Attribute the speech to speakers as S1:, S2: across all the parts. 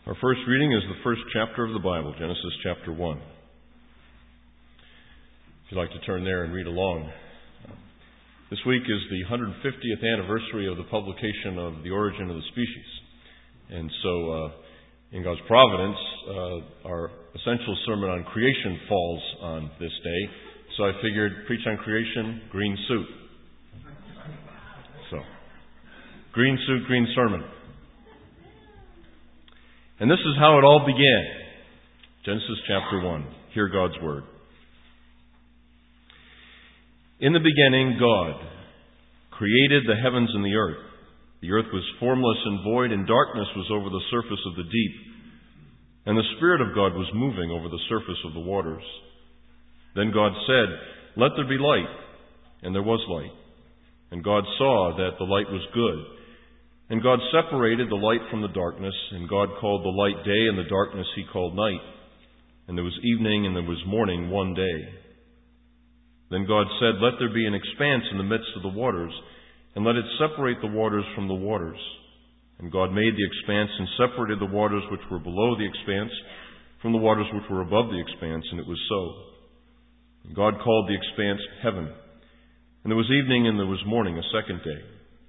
S1: Our first reading is the first chapter of the Bible, Genesis chapter 1. If you'd like to turn there and read along. This week is the 150th anniversary of the publication of The Origin of the Species. And so, in God's providence, our essential sermon on creation falls on this day. So I figured, preach on creation, green suit. So, green suit, green sermon. And this is how it all began. Genesis chapter 1. Hear God's word. In the beginning, God created the heavens and the earth. The earth was formless and void, and darkness was over the surface of the deep. And the Spirit of God was moving over the surface of the waters. Then God said, "Let there be light." And there was light. And God saw that the light was good. And God separated the light from the darkness, and God called the light day, and the darkness He called night. And there was evening, and there was morning one day. Then God said, "Let there be an expanse in the midst of the waters, and let it separate the waters from the waters." And God made the expanse and separated the waters which were below the expanse from the waters which were above the expanse, and it was so. And God called the expanse heaven. And there was evening, and there was morning a second day.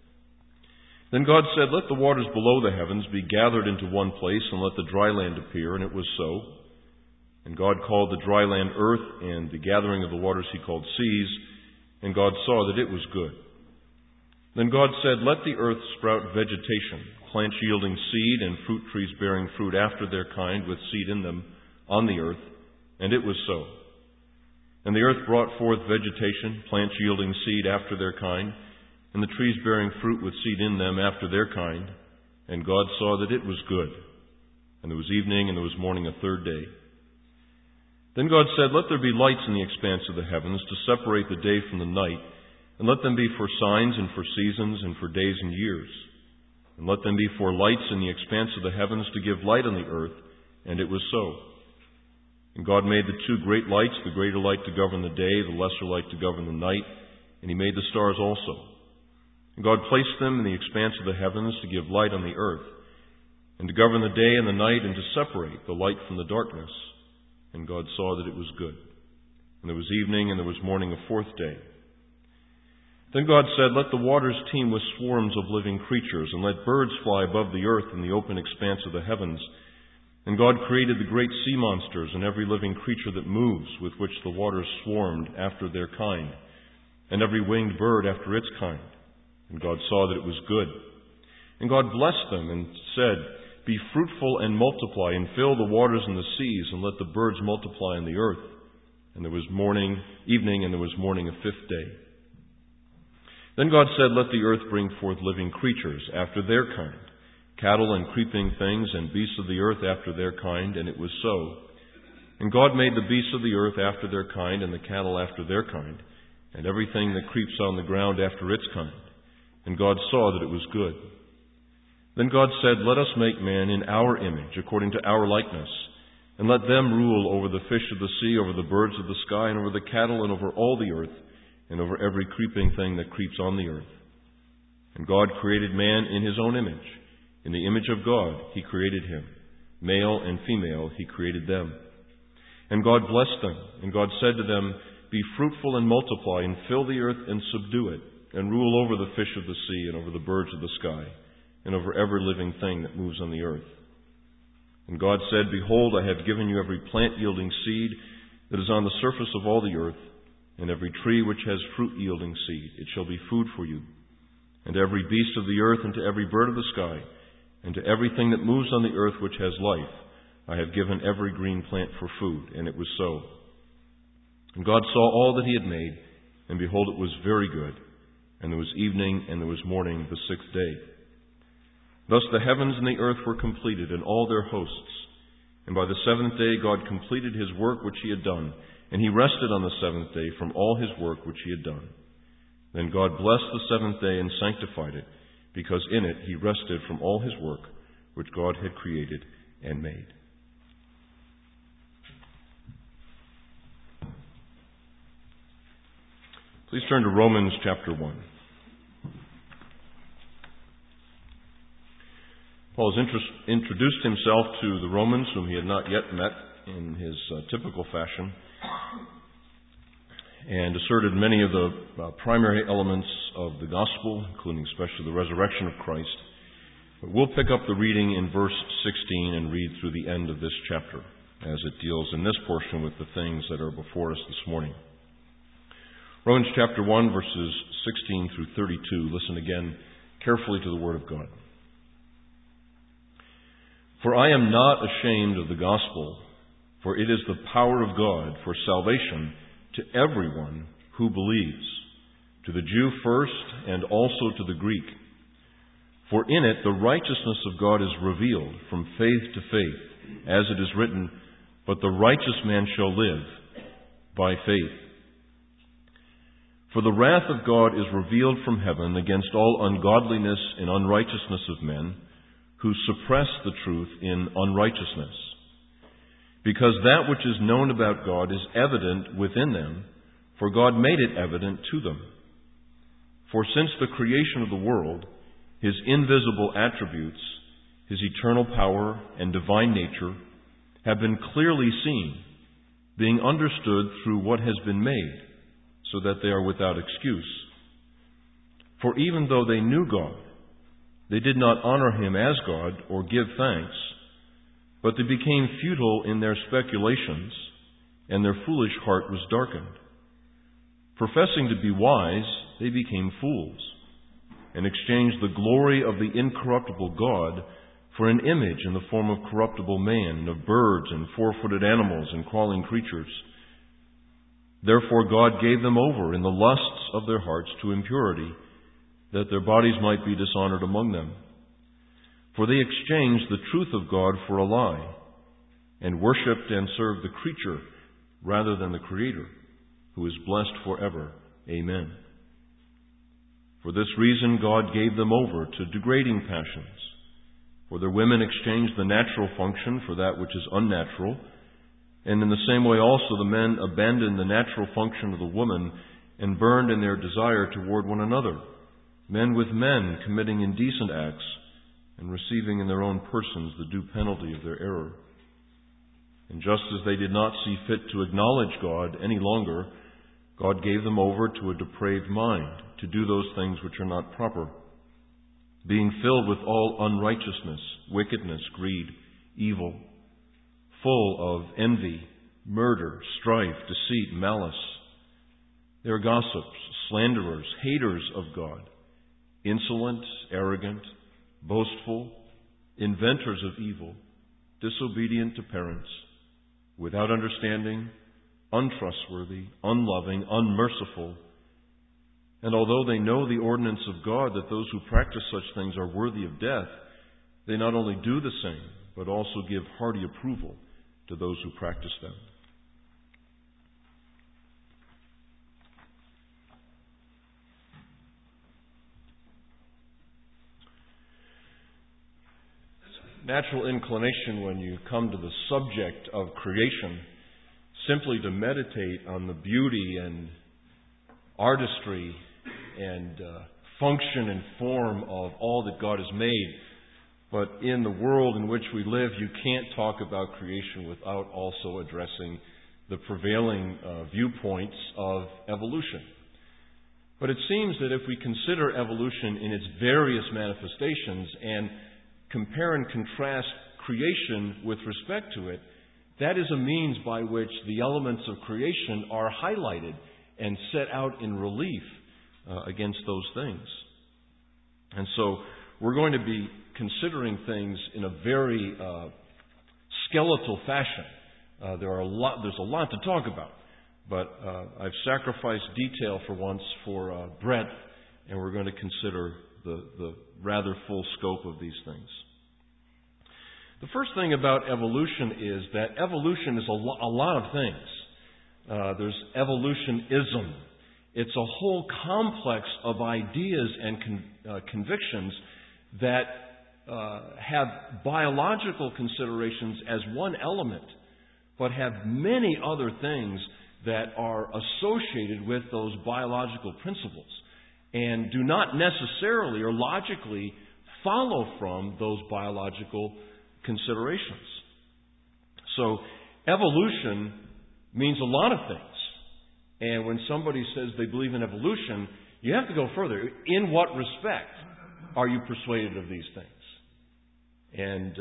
S1: Then God said, "Let the waters below the heavens be gathered into one place, and let the dry land appear," and it was so. And God called the dry land earth, and the gathering of the waters He called seas, and God saw that it was good. Then God said, "Let the earth sprout vegetation, plants yielding seed, and fruit trees bearing fruit after their kind, with seed in them, on the earth," and it was so. And the earth brought forth vegetation, plants yielding seed after their kind, and the trees bearing fruit with seed in them after their kind. And God saw that it was good. And there was evening, and there was morning a third day. Then God said, "Let there be lights in the expanse of the heavens to separate the day from the night, and let them be for signs and for seasons and for days and years. And let them be for lights in the expanse of the heavens to give light on the earth." And it was so. And God made the two great lights, the greater light to govern the day, the lesser light to govern the night, and He made the stars also. And God placed them in the expanse of the heavens to give light on the earth, and to govern the day and the night, and to separate the light from the darkness. And God saw that it was good. And there was evening, and there was morning a fourth day. Then God said, "Let the waters teem with swarms of living creatures, and let birds fly above the earth in the open expanse of the heavens." And God created the great sea monsters, and every living creature that moves, with which the waters swarmed after their kind, and every winged bird after its kind. And God saw that it was good. And God blessed them and said, "Be fruitful and multiply, and fill the waters and the seas, and let the birds multiply on the earth." And there was evening, and there was morning a fifth day. Then God said, "Let the earth bring forth living creatures after their kind, cattle and creeping things, and beasts of the earth after their kind," and it was so. And God made the beasts of the earth after their kind, and the cattle after their kind, and everything that creeps on the ground after its kind. And God saw that it was good. Then God said, "Let us make man in our image, according to our likeness, and let them rule over the fish of the sea, over the birds of the sky, and over the cattle, and over all the earth, and over every creeping thing that creeps on the earth." And God created man in His own image. In the image of God He created him. Male and female He created them. And God blessed them. And God said to them, "Be fruitful and multiply, and fill the earth and subdue it, and rule over the fish of the sea, and over the birds of the sky, and over every living thing that moves on the earth." And God said, "Behold, I have given you every plant yielding seed that is on the surface of all the earth, and every tree which has fruit yielding seed. It shall be food for you. And to every beast of the earth, and to every bird of the sky, and to everything that moves on the earth which has life, I have given every green plant for food." And it was so. And God saw all that He had made, and behold, it was very good. And there was evening, and there was morning the sixth day. Thus the heavens and the earth were completed, and all their hosts. And by the seventh day God completed His work which He had done, and He rested on the seventh day from all His work which He had done. Then God blessed the seventh day and sanctified it, because in it He rested from all His work which God had created and made. Please turn to Romans chapter 1. Paul has introduced himself to the Romans, whom he had not yet met in his typical fashion, and asserted many of the primary elements of the gospel, including especially the resurrection of Christ. But we'll pick up the reading in verse 16 and read through the end of this chapter, as it deals in this portion with the things that are before us this morning. Romans chapter 1, verses 16 through 32. Listen again carefully to the Word of God. For I am not ashamed of the gospel, for it is the power of God for salvation to everyone who believes, to the Jew first and also to the Greek. For in it the righteousness of God is revealed from faith to faith, as it is written, but the righteous man shall live by faith. For the wrath of God is revealed from heaven against all ungodliness and unrighteousness of men, who suppress the truth in unrighteousness. Because that which is known about God is evident within them, for God made it evident to them. For since the creation of the world, His invisible attributes, His eternal power and divine nature, have been clearly seen, being understood through what has been made, so that they are without excuse. For even though they knew God, they did not honor Him as God or give thanks, but they became futile in their speculations, and their foolish heart was darkened. Professing to be wise, they became fools, and exchanged the glory of the incorruptible God for an image in the form of corruptible man, and of birds and four-footed animals and crawling creatures. Therefore God gave them over in the lusts of their hearts to impurity, that their bodies might be dishonored among them. For they exchanged the truth of God for a lie, and worshipped and served the creature rather than the Creator, who is blessed forever. Amen. For this reason God gave them over to degrading passions. For their women exchanged the natural function for that which is unnatural, and in the same way also the men abandoned the natural function of the woman and burned in their desire toward one another, men with men committing indecent acts, and receiving in their own persons the due penalty of their error. And just as they did not see fit to acknowledge God any longer, God gave them over to a depraved mind, to do those things which are not proper, being filled with all unrighteousness, wickedness, greed, evil, full of envy, murder, strife, deceit, malice. They are gossips, slanderers, haters of God, insolent, arrogant, boastful, inventors of evil, disobedient to parents, without understanding, untrustworthy, unloving, unmerciful. And although they know the ordinance of God that those who practice such things are worthy of death, they not only do the same, but also give hearty approval to those who practice them. Natural inclination when you come to the subject of creation, simply to meditate on the beauty and artistry and function and form of all that God has made. But in the world in which we live, you can't talk about creation without also addressing the prevailing viewpoints of evolution. But it seems that if we consider evolution in its various manifestations and compare and contrast creation with respect to it, that is a means by which the elements of creation are highlighted and set out in relief against those things. And so we're going to be considering things in a very skeletal fashion. There's a lot to talk about, but I've sacrificed detail for once for breadth, and we're going to consider the rather full scope of these things. The first thing about evolution is that evolution is a lot of things. There's evolutionism. It's a whole complex of ideas and convictions that have biological considerations as one element, but have many other things that are associated with those biological principles, and do not necessarily or logically follow from those biological considerations. So evolution means a lot of things. And when somebody says they believe in evolution, you have to go further. In what respect are you persuaded of these things? And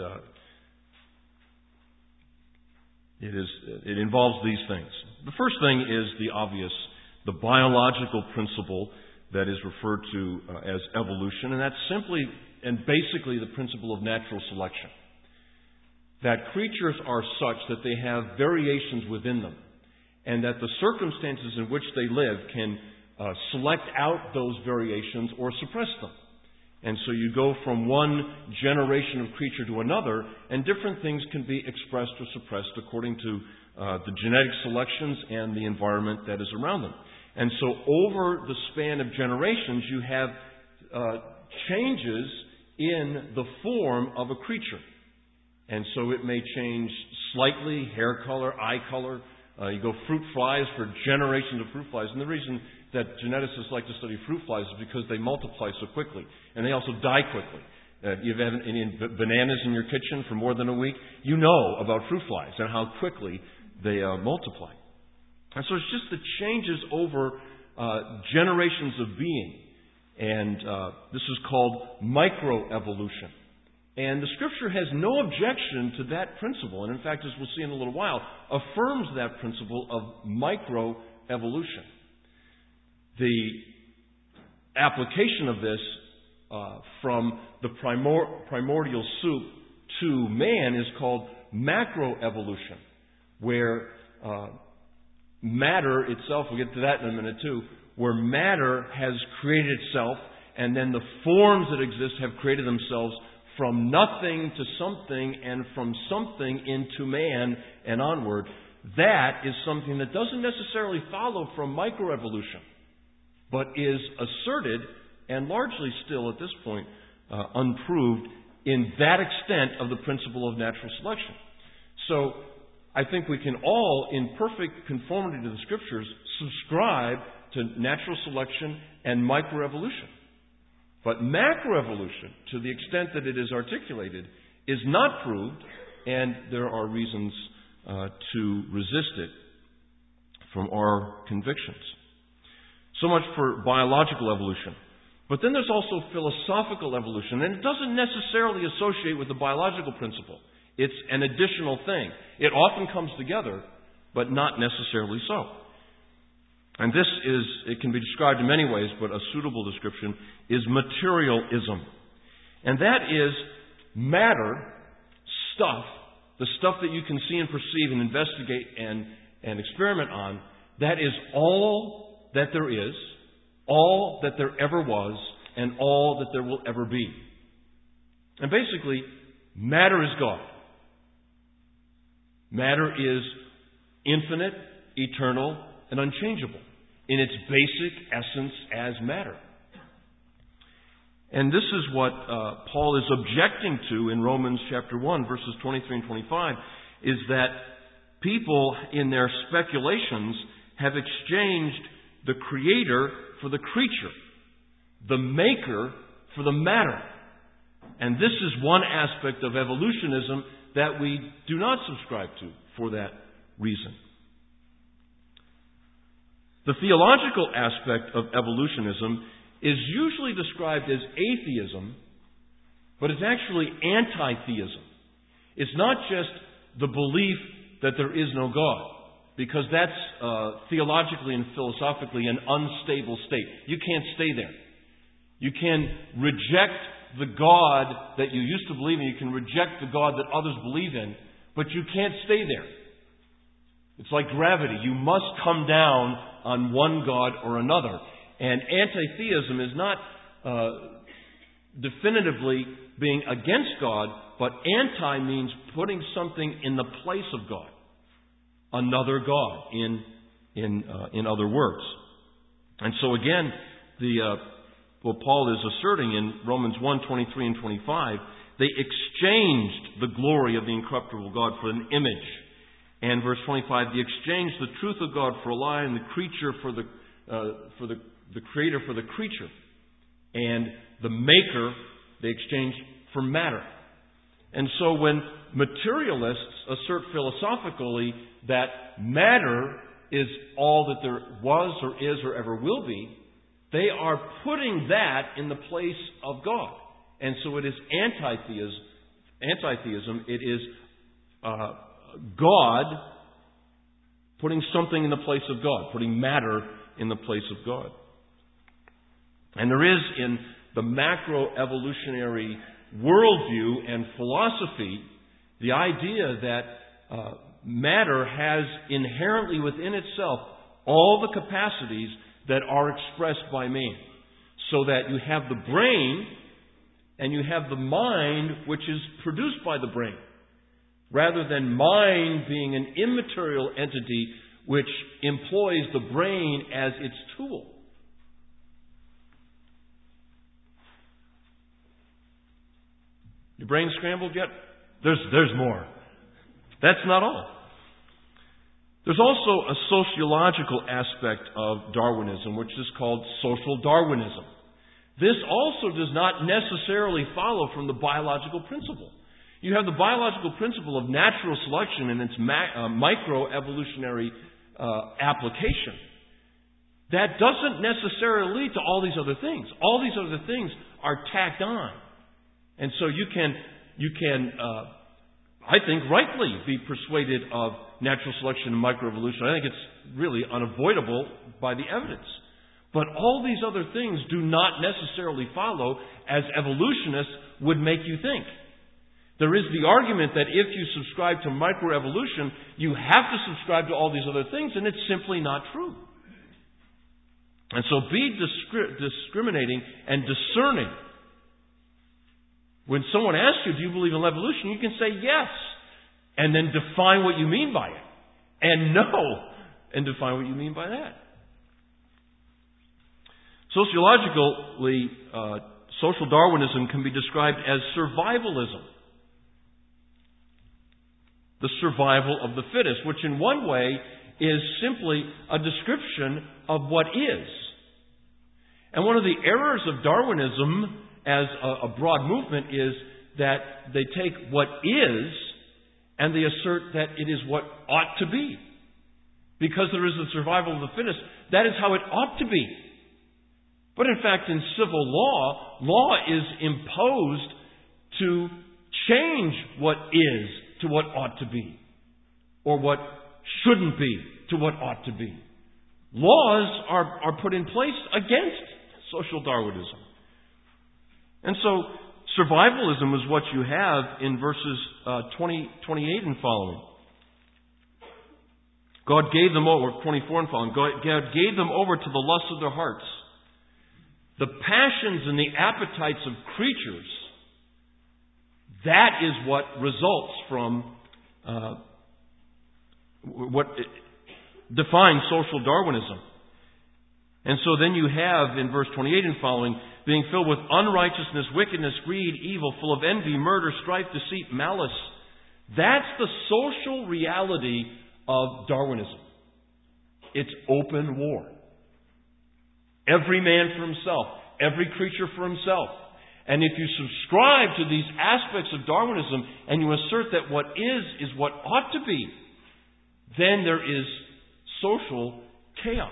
S1: it involves these things. The first thing is the obvious, the biological principle that is referred to as evolution, and that's simply and basically the principle of natural selection. That creatures are such that they have variations within them, and that the circumstances in which they live can select out those variations or suppress them. And so you go from one generation of creature to another, and different things can be expressed or suppressed according to the genetic selections and the environment that is around them. And so over the span of generations, you have changes in the form of a creature. And so it may change slightly, hair color, eye color. You go fruit flies for generations of fruit flies. And the reason that geneticists like to study fruit flies is because they multiply so quickly. And they also die quickly. You've had any bananas in your kitchen for more than a week, you know about fruit flies and how quickly they multiply. And so it's just the changes over generations of being. And this is called microevolution. And the Scripture has no objection to that principle. And in fact, as we'll see in a little while, affirms that principle of microevolution. The application of this from the primordial soup to man is called macroevolution, where matter itself, we'll get to that in a minute too, where matter has created itself, and then the forms that exist have created themselves from nothing to something, and from something into man and onward. That is something that doesn't necessarily follow from microevolution, but is asserted and largely still at this point unproved in that extent of the principle of natural selection. So I think we can all, in perfect conformity to the Scriptures, subscribe to natural selection and microevolution. But macroevolution, to the extent that it is articulated, is not proved, and there are reasons to resist it from our convictions. So much for biological evolution. But then there's also philosophical evolution, and it doesn't necessarily associate with the biological principle. It's an additional thing. It often comes together, but not necessarily so. And this is, it can be described in many ways, but a suitable description is materialism. And that is matter, stuff, the stuff that you can see and perceive and investigate and experiment on, that is all that there is, all that there ever was, and all that there will ever be. And basically, matter is God. Matter is infinite, eternal, and unchangeable in its basic essence as matter. And this is what Paul is objecting to in Romans chapter 1, verses 23 and 25, is that people in their speculations have exchanged the creator for the creature, the maker for the matter. And this is one aspect of evolutionism that we do not subscribe to for that reason. The theological aspect of evolutionism is usually described as atheism, but it's actually anti-theism. It's not just the belief that there is no God, because that's theologically and philosophically an unstable state. You can't stay there. You can reject the God that you used to believe in. You can reject the God that others believe in, but you can't stay there. It's like gravity. You must come down on one God or another. And anti-theism is not definitively being against God, but anti means putting something in the place of God. Another God, in other words. And so again, what Paul is asserting in Romans 1, 23 and 25, they exchanged the glory of the incorruptible God for an image. And verse 25, they exchanged the truth of God for a lie, and the creature for the creator for the creature, and the maker They exchange for matter. And so when materialists assert philosophically that matter is all that there was or is or ever will be, they are putting that in the place of God. And so it is anti-theism. It is God putting something in the place of God, putting matter in the place of God. And there is in the macroevolutionary worldview and philosophy the idea that matter has inherently within itself all the capacities that are expressed by man. So that you have the brain and you have the mind which is produced by the brain. Rather than mind being an immaterial entity which employs the brain as its tool. Your brain scrambled yet? There's more. That's not all. There's also a sociological aspect of Darwinism, which is called social Darwinism. This also does not necessarily follow from the biological principle. You have the biological principle of natural selection and its microevolutionary application. That doesn't necessarily lead to all these other things. All these other things are tacked on. And so you can, I think, rightly be persuaded of natural selection and microevolution. I think it's really unavoidable by the evidence. But all these other things do not necessarily follow as evolutionists would make you think. There is the argument that if you subscribe to microevolution, you have to subscribe to all these other things, and it's simply not true. And so be discriminating and discerning. When someone asks you, do you believe in evolution? You can say yes, and then define what you mean by it. And no, and define what you mean by that. Sociologically, social Darwinism can be described as survivalism. The survival of the fittest, which in one way is simply a description of what is. And one of the errors of Darwinism as a broad movement is that they take what is and they assert that it is what ought to be. Because there is the survival of the fittest, that is how it ought to be. But in fact, in civil law, law is imposed to change what is to what ought to be, or what shouldn't be to what ought to be. Laws are put in place against social Darwinism. And so, survivalism is what you have in verses 28 and following. God gave them over, 24 and following, God gave them over to the lusts of their hearts. The passions and the appetites of creatures, that is what results from what defines social Darwinism. And so then you have, in verse 28 and following, being filled with unrighteousness, wickedness, greed, evil, full of envy, murder, strife, deceit, malice. That's the social reality of Darwinism. It's open war. Every man for himself. Every creature for himself. And if you subscribe to these aspects of Darwinism and you assert that what is what ought to be, then there is social chaos.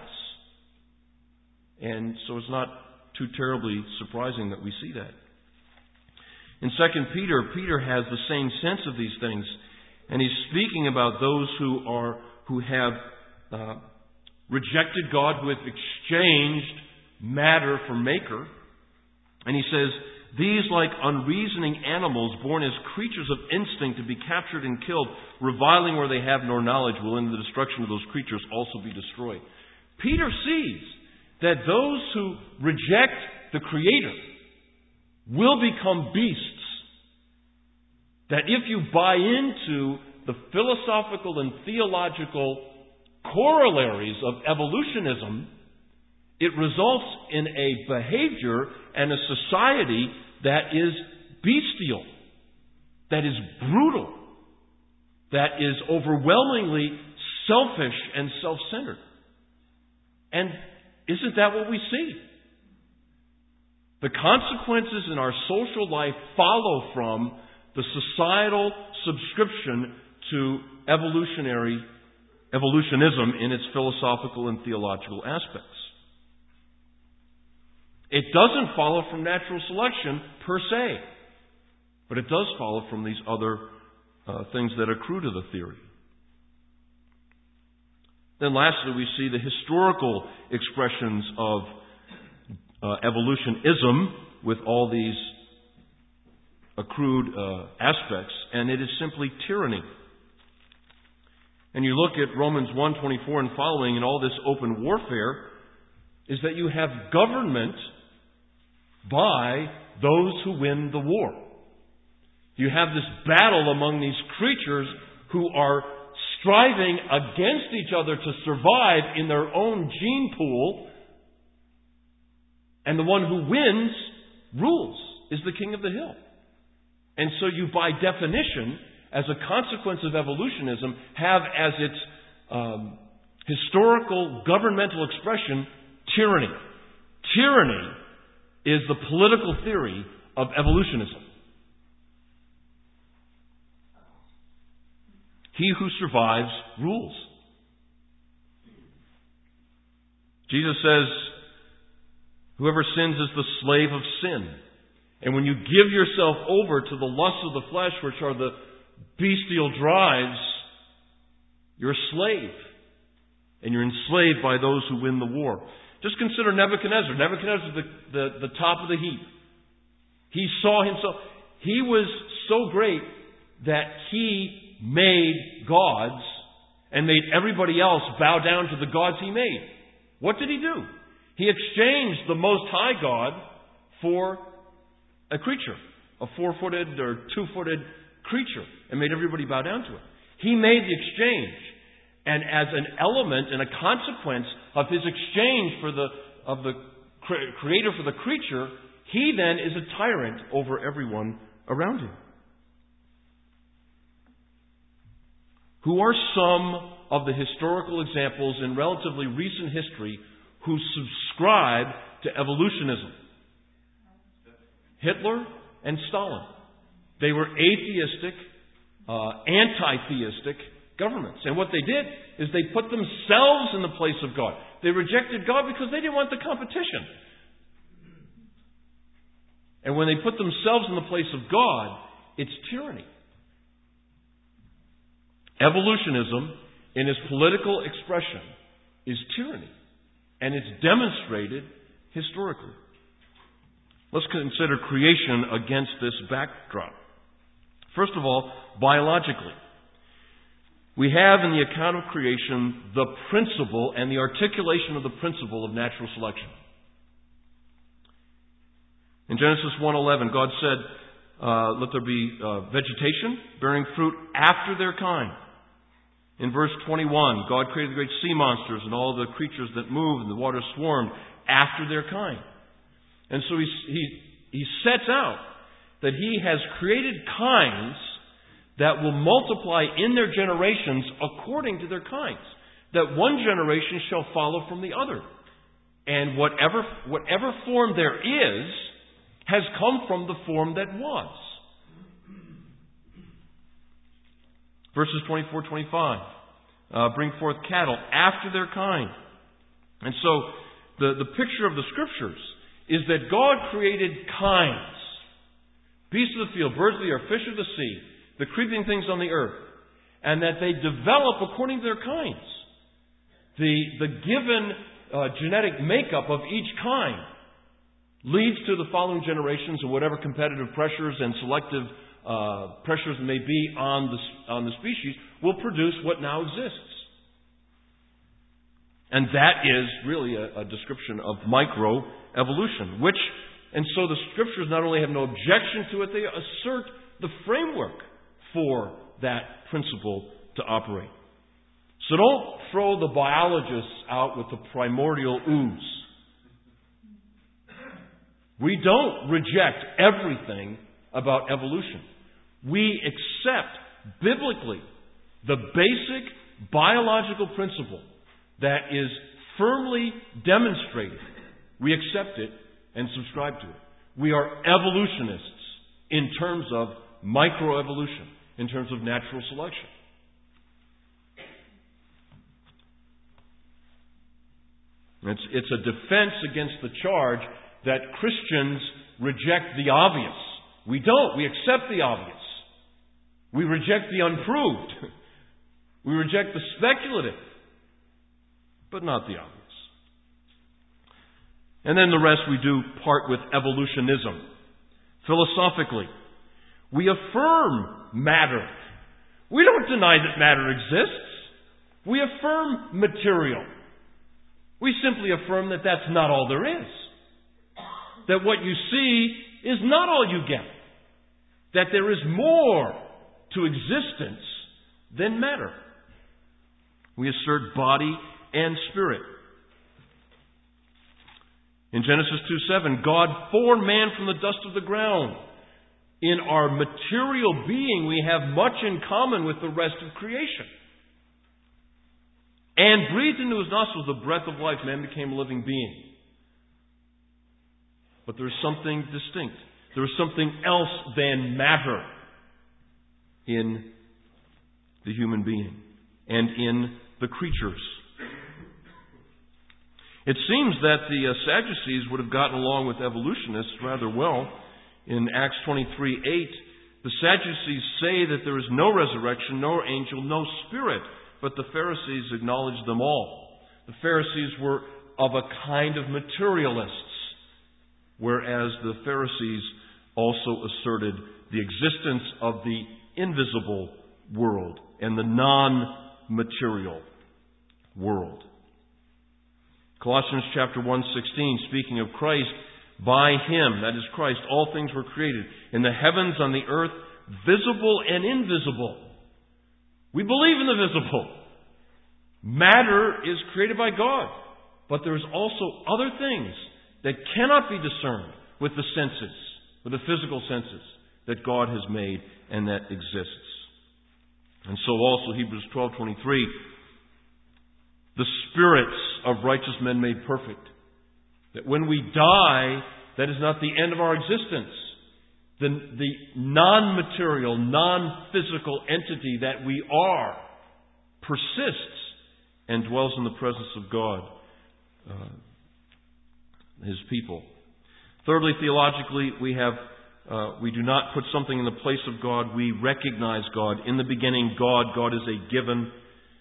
S1: And so it's not too terribly surprising that we see that. In 2 Peter, Peter has the same sense of these things. And he's speaking about those who have rejected God, who have exchanged matter for maker. And he says, these, like unreasoning animals, born as creatures of instinct to be captured and killed, reviling where they have no knowledge, will in the destruction of those creatures also be destroyed. Peter sees that those who reject the Creator will become beasts. That if you buy into the philosophical and theological corollaries of evolutionism, it results in a behavior and a society that is bestial, that is brutal, that is overwhelmingly selfish and self-centered. And isn't that what we see? The consequences in our social life follow from the societal subscription to evolutionism in its philosophical and theological aspects. It doesn't follow from natural selection per se, but it does follow from these other things that accrue to the theory. Then lastly, we see the historical expressions of evolutionism with all these accrued aspects, and it is simply tyranny. And you look at Romans 1:24 and following, and all this open warfare is that you have government by those who win the war. You have this battle among these creatures who are striving against each other to survive in their own gene pool, and the one who wins rules, is the king of the hill. And so you, by definition, as a consequence of evolutionism, have as its historical governmental expression tyranny. Tyranny is the political theory of evolutionism. He who survives rules. Jesus says, whoever sins is the slave of sin. And when you give yourself over to the lusts of the flesh, which are the bestial drives, you're a slave. And you're enslaved by those who win the war. Just consider Nebuchadnezzar. Nebuchadnezzar is the top of the heap. He saw himself. He was so great that he made gods and made everybody else bow down to the gods he made. What did he do? He exchanged the Most High God for a creature, a 4-footed or 2-footed creature, and made everybody bow down to it. He made the exchange. And as an element and a consequence of his exchange of the creator for the creature, he then is a tyrant over everyone around him. Who are some of the historical examples in relatively recent history who subscribe to evolutionism? Hitler and Stalin. They were atheistic, anti-theistic governments. And what they did is they put themselves in the place of God. They rejected God because they didn't want the competition. And when they put themselves in the place of God, it's tyranny. Evolutionism, in its political expression, is tyranny. And it's demonstrated historically. Let's consider creation against this backdrop. First of all, biologically. We have in the account of creation the principle and the articulation of the principle of natural selection. In Genesis 1:11, God said, let there be vegetation bearing fruit after their kind. In verse 21, God created the great sea monsters and all the creatures that move and the water swarmed after their kind. And so he sets out that he has created kinds that will multiply in their generations according to their kinds. That one generation shall follow from the other. And whatever form there is has come from the form that was. Verses 24-25. Bring forth cattle after their kind. And so the picture of the Scriptures is that God created kinds. Beasts of the field, birds of the air, fish of the sea, the creeping things on the earth. And that they develop according to their kinds. The given genetic makeup of each kind leads to the following generations, and whatever competitive pressures and selective pressures may be on the species will produce what now exists. And that is really a description of microevolution, and so the Scriptures not only have no objection to it, they assert the framework for that principle to operate. So don't throw the biologists out with the primordial ooze. We don't reject everything about evolution. We accept biblically the basic biological principle that is firmly demonstrated. We accept it and subscribe to it. We are evolutionists in terms of microevolution, in terms of natural selection. It's a defense against the charge that Christians reject the obvious. We don't. We accept the obvious. We reject the unproved. We reject the speculative, but not the obvious. And then the rest we do part with evolutionism. Philosophically, we affirm matter. We don't deny that matter exists. We affirm material. We simply affirm that that's not all there is. That what you see is not all you get. That there is more to existence than matter. We assert body and spirit. In Genesis 2:7, God formed man from the dust of the ground. In our material being, we have much in common with the rest of creation. And breathed into his nostrils the breath of life, man became a living being. But there is something distinct. There is something else than matter in the human being and in the creatures. It seems that the Sadducees would have gotten along with evolutionists rather well. In Acts 23:8, the Sadducees say that there is no resurrection, no angel, no spirit, but the Pharisees acknowledged them all. The Pharisees were of a kind of materialists, whereas the Pharisees also asserted the existence of the invisible world and the non-material world. Colossians chapter 1:16, speaking of Christ, by Him, that is Christ, all things were created, in the heavens, on the earth, visible and invisible. We believe in the visible. Matter is created by God, but there's also other things that cannot be discerned with the senses, with the physical senses, that God has made and that exists. And so also Hebrews 12:23, the spirits of righteous men made perfect. That when we die, that is not the end of our existence. The non-material, non-physical entity that we are persists and dwells in the presence of God, His people. Thirdly, theologically, we do not put something in the place of God. We recognize God. In the beginning, God is a given.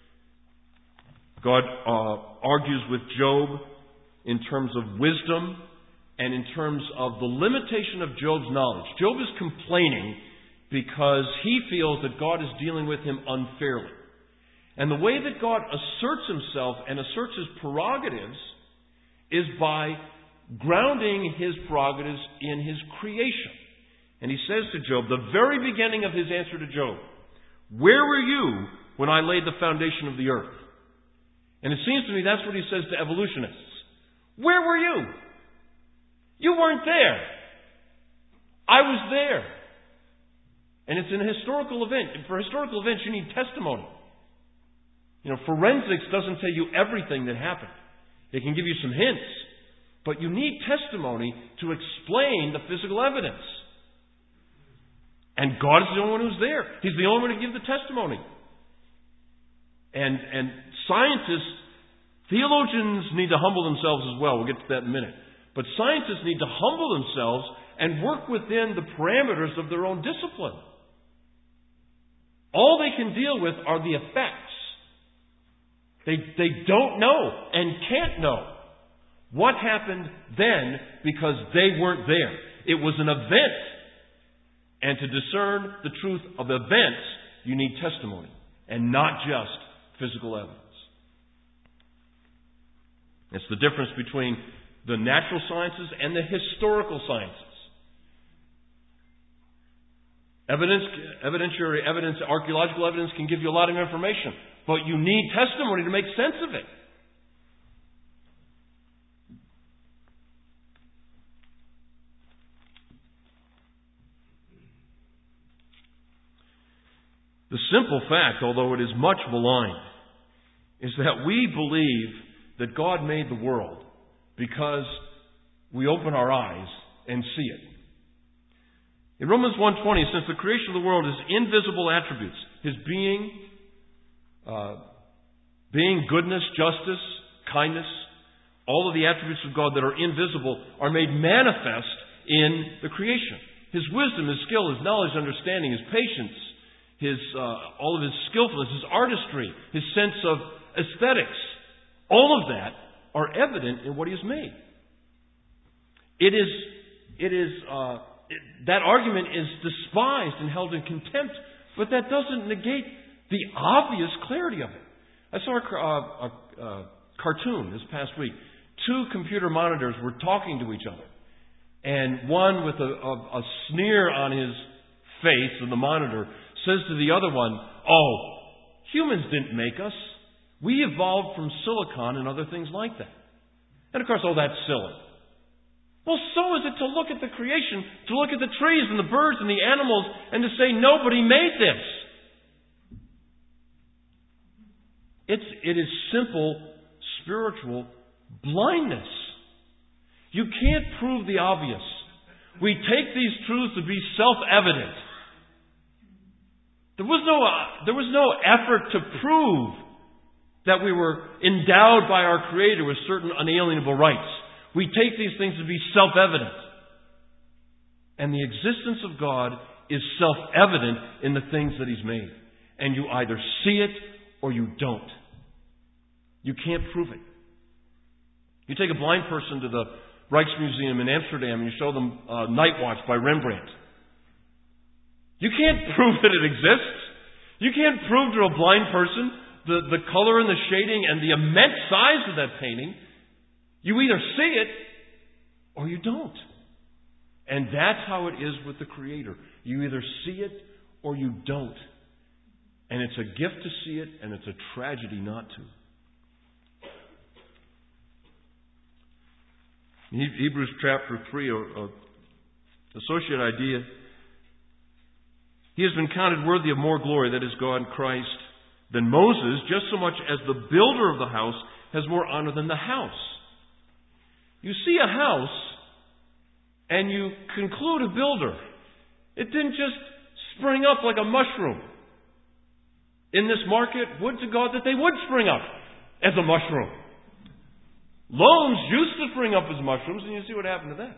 S1: God argues with Job in terms of wisdom and in terms of the limitation of Job's knowledge. Job is complaining because he feels that God is dealing with him unfairly. And the way that God asserts Himself and asserts His prerogatives is by grounding His prerogatives in His creation. And He says to Job, the very beginning of His answer to Job, "Where were you when I laid the foundation of the earth?" And it seems to me that's what He says to evolutionists. Where were you? You weren't there. I was there. And it's an historical event. And for historical events, you need testimony. Forensics doesn't tell you everything that happened. It can give you some hints. But you need testimony to explain the physical evidence. And God is the only one who's there. He's the only one to give the testimony. And scientists, theologians need to humble themselves as well. We'll get to that in a minute. But scientists need to humble themselves and work within the parameters of their own discipline. All they can deal with are the effects. They don't know and can't know what happened then because they weren't there. It was an event. And to discern the truth of events, you need testimony and not just physical evidence. It's the difference between the natural sciences and the historical sciences. Evidentiary evidence, archaeological evidence can give you a lot of information, but you need testimony to make sense of it. The simple fact, although it is much maligned, is that we believe that God made the world because we open our eyes and see it. In Romans 1:20, since the creation of the world, His invisible attributes, His being, goodness, justice, kindness, all of the attributes of God that are invisible are made manifest in the creation. His wisdom, His skill, His knowledge, understanding, His patience, all of His skillfulness, His artistry, His sense of aesthetics, all of that are evident in what He has made. That argument is despised and held in contempt, but that doesn't negate the obvious clarity of it. I saw a cartoon this past week. Two computer monitors were talking to each other. And one with a sneer on his face in the monitor says to the other one, "Oh, humans didn't make us. We evolved from silicon and other things like that." And of course, that's silly. Well, so is it to look at the creation, to look at the trees and the birds and the animals, and to say nobody made this. It is simple spiritual blindness. You can't prove the obvious. We take these truths to be self-evident. There was no effort to prove that we were endowed by our Creator with certain unalienable rights. We take these things to be self-evident. And the existence of God is self-evident in the things that He's made. And you either see it or you don't. You can't prove it. You take a blind person to the Rijksmuseum in Amsterdam and you show them Night Watch by Rembrandt. You can't prove that it exists. You can't prove to a blind person the color and the shading and the immense size of that painting. You either see it or you don't. And that's how it is with the Creator. You either see it or you don't. And it's a gift to see it, and it's a tragedy not to. In Hebrews chapter 3, associate idea, He has been counted worthy of more glory, that is God in Christ, than Moses, just so much as the builder of the house has more honor than the house. You see a house, and you conclude a builder. It didn't just spring up like a mushroom. In this market, would to God that they would spring up as a mushroom. Loams used to spring up as mushrooms, and you see what happened to that.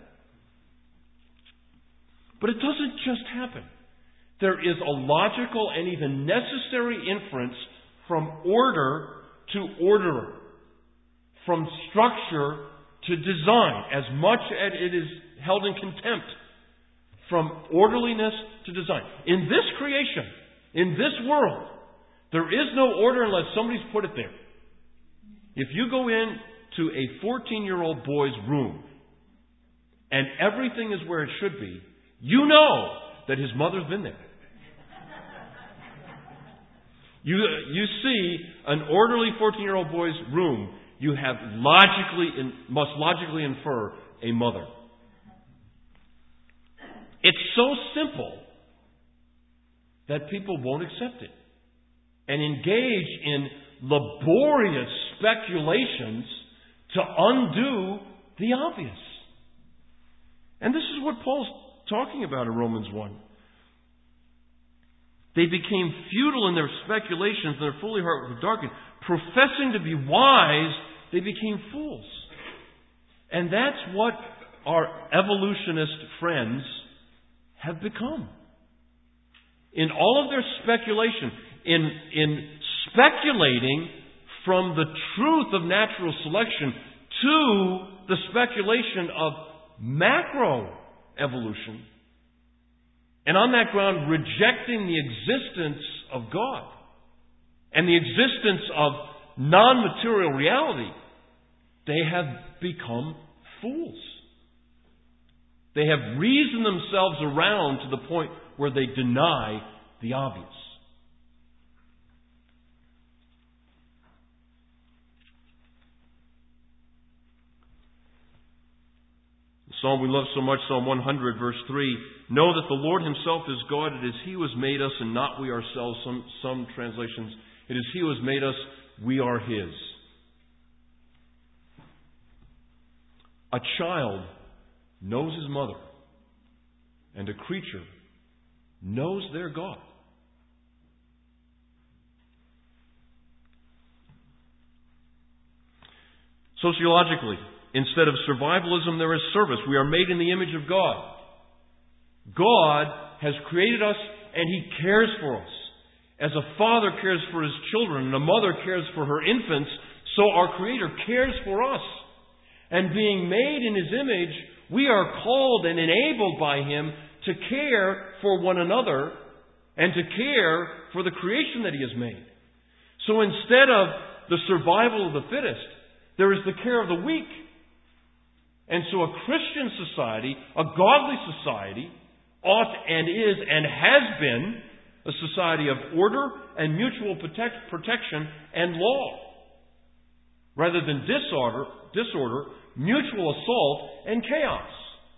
S1: But it doesn't just happen. There is a logical and even necessary inference from order to orderer, from structure to design, as much as it is held in contempt, from orderliness to design. In this creation, in this world, there is no order unless somebody's put it there. If you go in to a 14-year-old boy's room and everything is where it should be, you know that his mother's been there. You see an orderly 14-year-old boy's room, you have must logically infer a mother. It's so simple that people won't accept it and engage in laborious speculations to undo the obvious. And this is what Paul's talking about in Romans 1. They became futile in their speculations, and their foolish heart was darkened. Professing to be wise, they became fools. And that's what our evolutionist friends have become. In all of their speculation, in speculating from the truth of natural selection to the speculation of macroevolution, and on that ground rejecting the existence of God and the existence of non-material reality, they have become fools. They have reasoned themselves around to the point where they deny the obvious. The psalm we love so much, Psalm 100, verse 3, know that the Lord Himself is God. It is He who has made us and not we ourselves. Some translations, it is He who has made us, we are His. A child knows his mother, and a creature knows their God. Sociologically, instead of survivalism, there is service. We are made in the image of God. God has created us, and He cares for us. As a father cares for his children, and a mother cares for her infants, so our Creator cares for us. And being made in His image, we are called and enabled by Him to care for one another and to care for the creation that He has made. So instead of the survival of the fittest, there is the care of the weak. And so a Christian society, a godly society, ought and is and has been a society of order and mutual protection and law, rather than disorder, mutual assault, and chaos.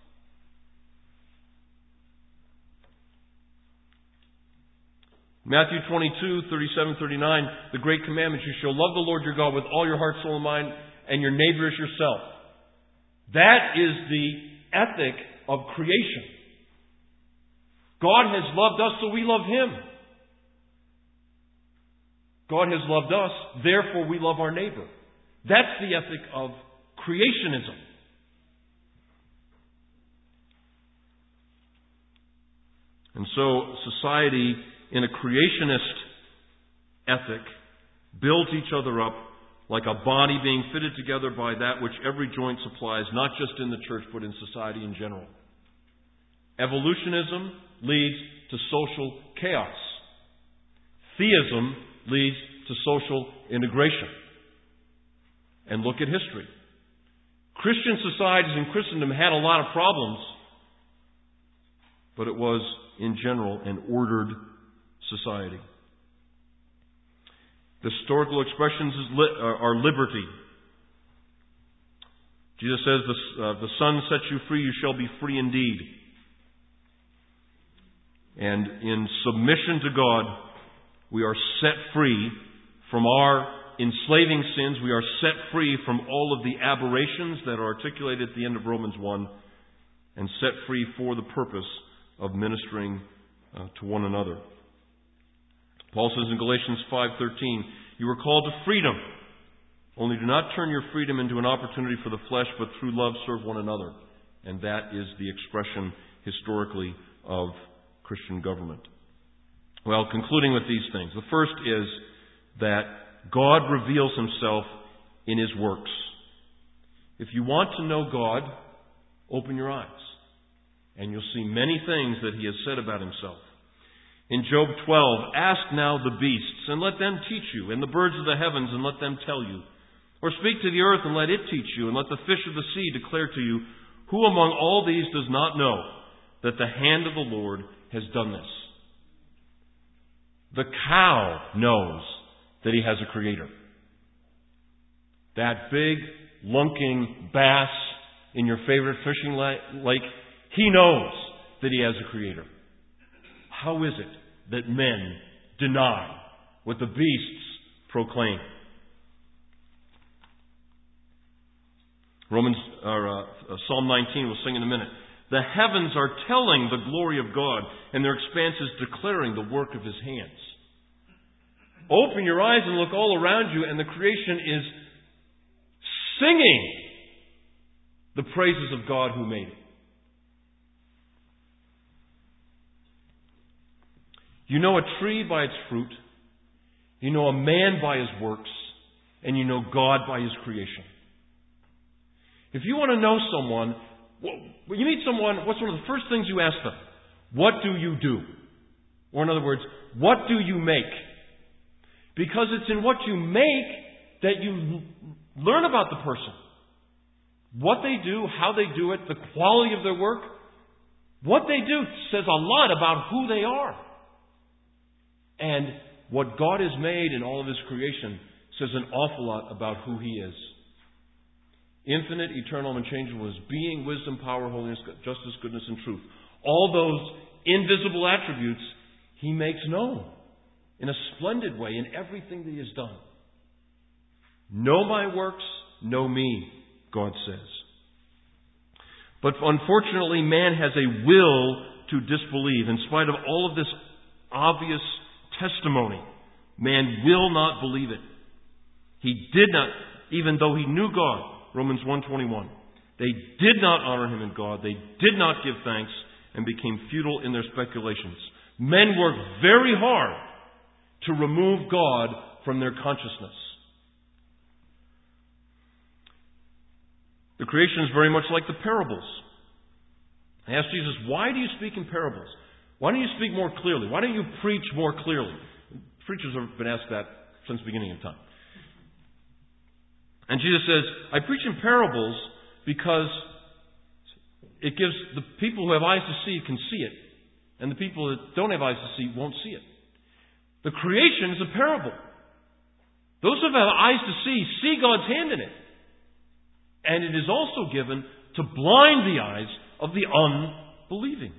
S1: Matthew 22:37-39, the great commandment, you shall love the Lord your God with all your heart, soul, and mind, and your neighbor as yourself. That is the ethic of creation. God has loved us, so we love Him. God has loved us, therefore we love our neighbor. That's the ethic of creationism. And so society, in a creationist ethic, builds each other up like a body being fitted together by that which every joint supplies, not just in the church, but in society in general. Evolutionism leads to social chaos. Theism leads to social integration. And look at history. Christian societies in Christendom had a lot of problems, but it was, in general, an ordered society. The historical expressions are liberty. Jesus says, the Son sets you free, you shall be free indeed. And in submission to God, we are set free from our enslaving sins. We are set free from all of the aberrations that are articulated at the end of Romans 1, and set free for the purpose of ministering to one another. Paul says in Galatians 5:13, you are called to freedom. Only do not turn your freedom into an opportunity for the flesh, but through love serve one another. And that is the expression historically of Christian government. Well, concluding with these things. The first is that God reveals Himself in His works. If you want to know God, open your eyes, and you'll see many things that He has said about Himself. In Job 12, ask now the beasts, and let them teach you, and the birds of the heavens, and let them tell you. Or speak to the earth, and let it teach you, and let the fish of the sea declare to you, who among all these does not know that the hand of the Lord has done this? The cow knows that he has a creator. That big, lunking bass in your favorite fishing lake, he knows that he has a creator. How is it that men deny what the beasts proclaim? Psalm 19, we'll sing in a minute. The heavens are telling the glory of God, and their expanse is declaring the work of His hands. Open your eyes and look all around you, and the creation is singing the praises of God who made it. You know a tree by its fruit, you know a man by his works, and you know God by His creation. If you want to know someone, when you meet someone, what's one of the first things you ask them? What do you do? Or in other words, what do you make? Because it's in what you make that you learn about the person. What they do, how they do it, the quality of their work. What they do says a lot about who they are. And what God has made in all of His creation says an awful lot about who He is. Infinite, eternal, and unchangeable is being, wisdom, power, holiness, justice, goodness, and truth. All those invisible attributes He makes known in a splendid way in everything that He has done. Know my works, know me, God says. But unfortunately, man has a will to disbelieve. In spite of all of this obvious testimony, man will not believe it. He did not, even though he knew God. Romans 1:21. They did not honor him in God. They did not give thanks and became futile in their speculations. Men worked very hard to remove God from their consciousness. The creation is very much like the parables. I asked Jesus, why do you speak in parables? Why don't you speak more clearly? Why don't you preach more clearly? Preachers have been asked that since the beginning of time. And Jesus says, I preach in parables because it gives the people who have eyes to see can see it. And the people that don't have eyes to see won't see it. The creation is a parable. Those who have eyes to see God's hand in it. And it is also given to blind the eyes of the unbelieving.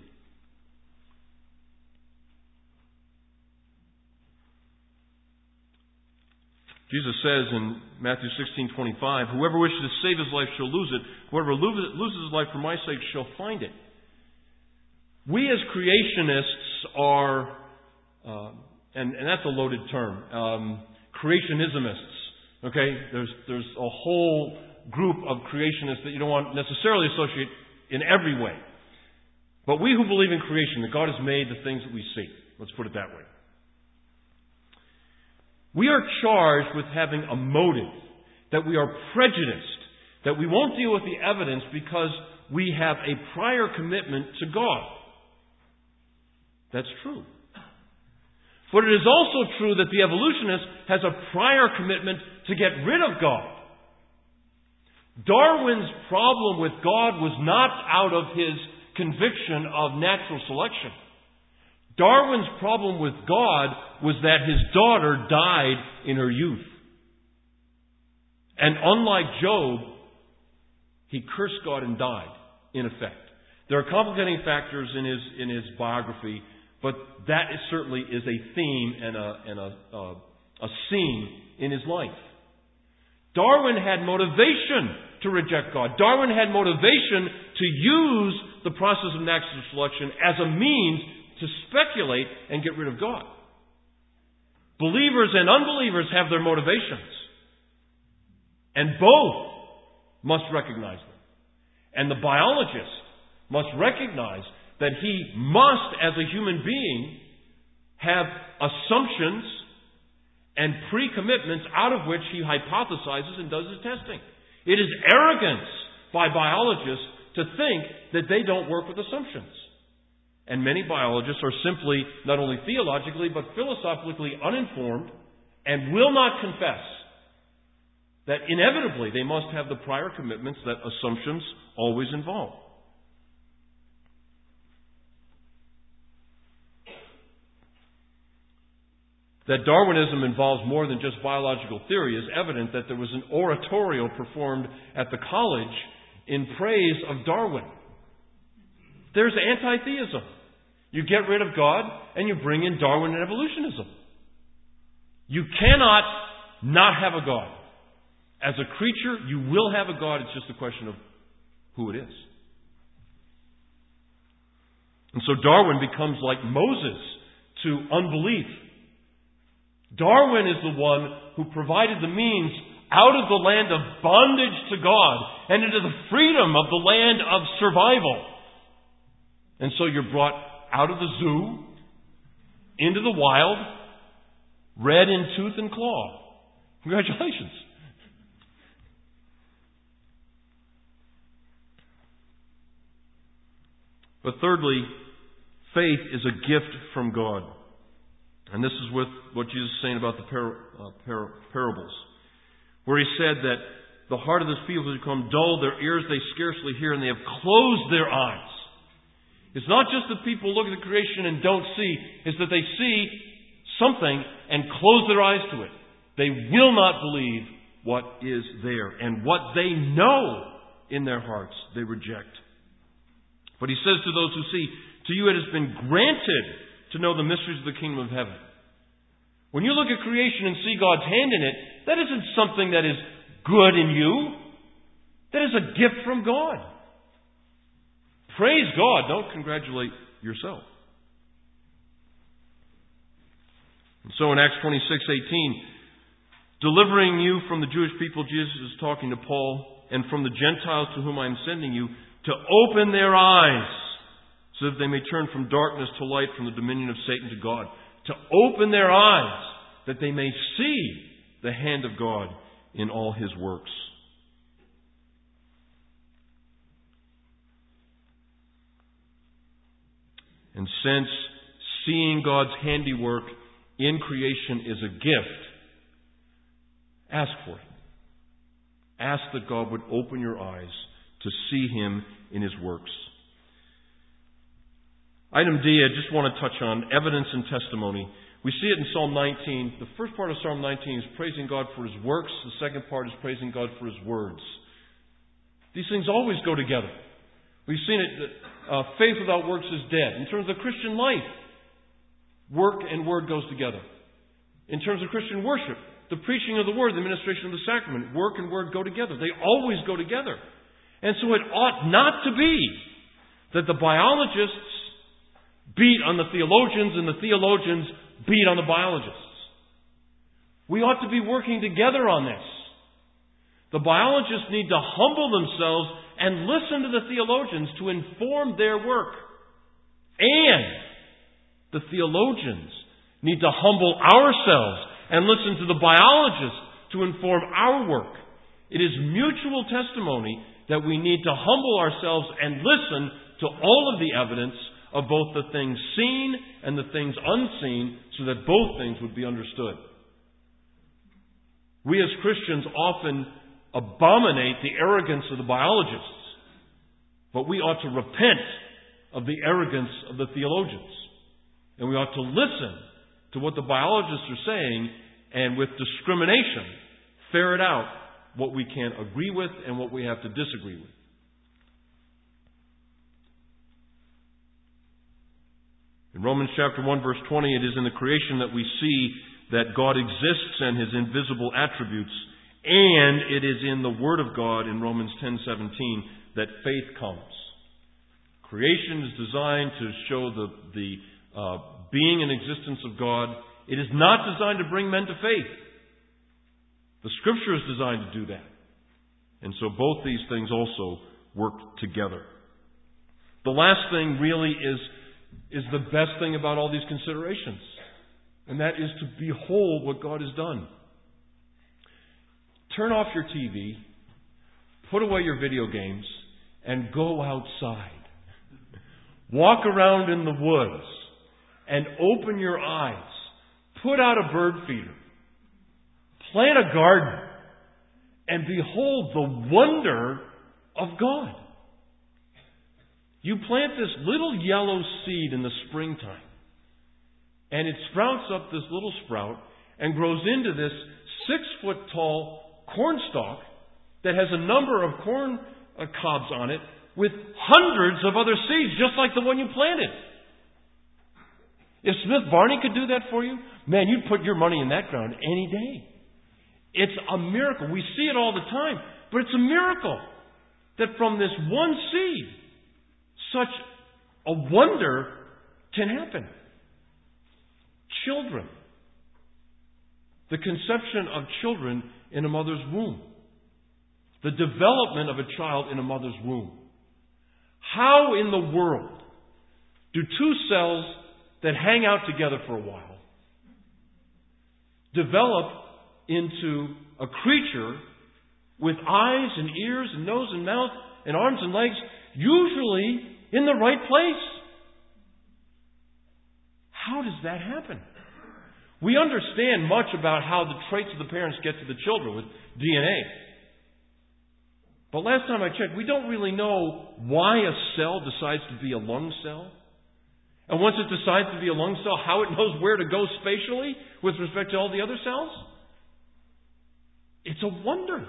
S1: Jesus says in Matthew 16:25, whoever wishes to save his life shall lose it. Whoever loses his life for my sake shall find it. We as creationists are, and that's a loaded term, creationismists. Okay? There's a whole group of creationists that you don't want necessarily associate in every way. But we who believe in creation, that God has made the things that we see. Let's put it that way. We are charged with having a motive, that we are prejudiced, that we won't deal with the evidence because we have a prior commitment to God. That's true. But it is also true that the evolutionist has a prior commitment to get rid of God. Darwin's problem with God was not out of his conviction of natural selection. Darwin's problem with God was that his daughter died in her youth. And unlike Job, he cursed God and died, in effect. There are complicating factors in his biography, but that certainly is a theme and a scene in his life. Darwin had motivation to reject God. Darwin had motivation to use the process of natural selection as a means to speculate and get rid of God. Believers and unbelievers have their motivations. And both must recognize them. And the biologist must recognize that he must, as a human being, have assumptions and pre-commitments out of which he hypothesizes and does his testing. It is arrogance by biologists to think that they don't work with assumptions. And many biologists are simply, not only theologically, but philosophically uninformed and will not confess that inevitably they must have the prior commitments that assumptions always involve. That Darwinism involves more than just biological theory is evident that there was an oratorio performed at the college in praise of Darwin. There's anti-theism. You get rid of God and you bring in Darwin and evolutionism. You cannot not have a God. As a creature, you will have a God. It's just a question of who it is. And so Darwin becomes like Moses to unbelief. Darwin is the one who provided the means out of the land of bondage to God and into the freedom of the land of survival. And so you're brought out of the zoo, into the wild, red in tooth and claw. Congratulations. But thirdly, faith is a gift from God. And this is with what Jesus is saying about the parables, where he said that the heart of this people has become dull, their ears they scarcely hear, and they have closed their eyes. It's not just that people look at the creation and don't see, it's that they see something and close their eyes to it. They will not believe what is there, and what they know in their hearts they reject. But he says to those who see, to you it has been granted to know the mysteries of the kingdom of heaven. When you look at creation and see God's hand in it, that isn't something that is good in you. That is a gift from God. Praise God. Don't congratulate yourself. And so in Acts 26:18, delivering you from the Jewish people, Jesus is talking to Paul, and from the Gentiles to whom I am sending you, to open their eyes, so that they may turn from darkness to light, from the dominion of Satan to God. To open their eyes, that they may see the hand of God in all His works. And since seeing God's handiwork in creation is a gift, ask for it. Ask that God would open your eyes to see Him in His works. Item D, I just want to touch on evidence and testimony. We see it in Psalm 19. The first part of Psalm 19 is praising God for His works. The second part is praising God for His words. These things always go together. We've seen it. Faith without works is dead. In terms of Christian life, work and word goes together. In terms of Christian worship, the preaching of the word, the ministration of the sacrament, work and word go together. They always go together. And so it ought not to be that the biologists beat on the theologians and the theologians beat on the biologists. We ought to be working together on this. The biologists need to humble themselves and listen to the theologians to inform their work. And the theologians need to humble ourselves and listen to the biologists to inform our work. It is mutual testimony that we need to humble ourselves and listen to all of the evidence of both the things seen and the things unseen, so that both things would be understood. We as Christians often abominate the arrogance of the biologists, but we ought to repent of the arrogance of the theologians. And we ought to listen to what the biologists are saying, and with discrimination, ferret out what we can agree with and what we have to disagree with. In Romans chapter 1, verse 20, it is in the creation that we see that God exists and His invisible attributes, and it is in the Word of God in Romans 10:17 that faith comes. Creation is designed to show the being and existence of God. It is not designed to bring men to faith. The Scripture is designed to do that. And so both these things also work together. The last thing really is the best thing about all these considerations. And that is to behold what God has done. Turn off your TV, put away your video games, and go outside. Walk around in the woods and open your eyes. Put out a bird feeder. Plant a garden. And behold the wonder of God. You plant this little yellow seed in the springtime, and it sprouts up this little sprout and grows into this 6-foot-tall corn stalk that has a number of corn cobs on it with hundreds of other seeds just like the one you planted. If Smith Barney could do that for you, man, you'd put your money in that ground any day. It's a miracle. We see it all the time, but it's a miracle that from this one seed, such a wonder can happen. Children. The conception of children in a mother's womb. The development of a child in a mother's womb. How in the world do two cells that hang out together for a while develop into a creature with eyes and ears and nose and mouth and arms and legs, usually in the right place? How does that happen? We understand much about how the traits of the parents get to the children with DNA. But last time I checked, we don't really know why a cell decides to be a lung cell. And once it decides to be a lung cell, how it knows where to go spatially with respect to all the other cells. It's a wonder.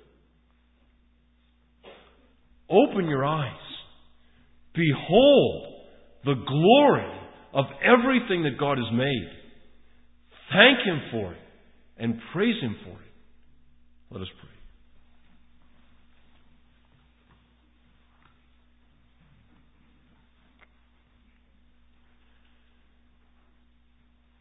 S1: Open your eyes. Behold the glory of everything that God has made. Thank Him for it and praise Him for it. Let us pray.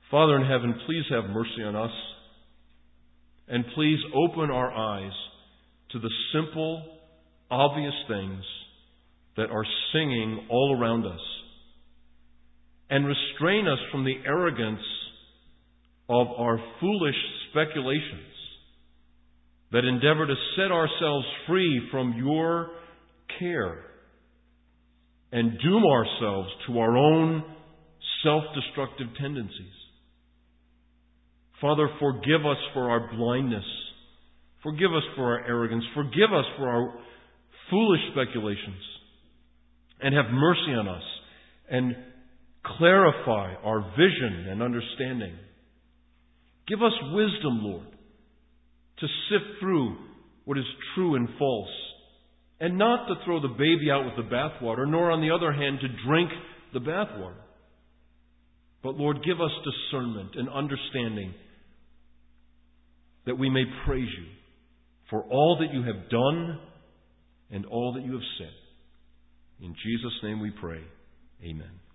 S1: Father in heaven, please have mercy on us, and please open our eyes to the simple, obvious things that are singing all around us, and restrain us from the arrogance of our foolish speculations that endeavor to set ourselves free from your care and doom ourselves to our own self-destructive tendencies. Father, forgive us for our blindness. Forgive us for our arrogance. Forgive us for our foolish speculations. And have mercy on us and clarify our vision and understanding. Give us wisdom, Lord, to sift through what is true and false, and not to throw the baby out with the bathwater, nor, on the other hand, to drink the bathwater. But, Lord, give us discernment and understanding that we may praise you for all that you have done and all that you have said. In Jesus' name we pray. Amen.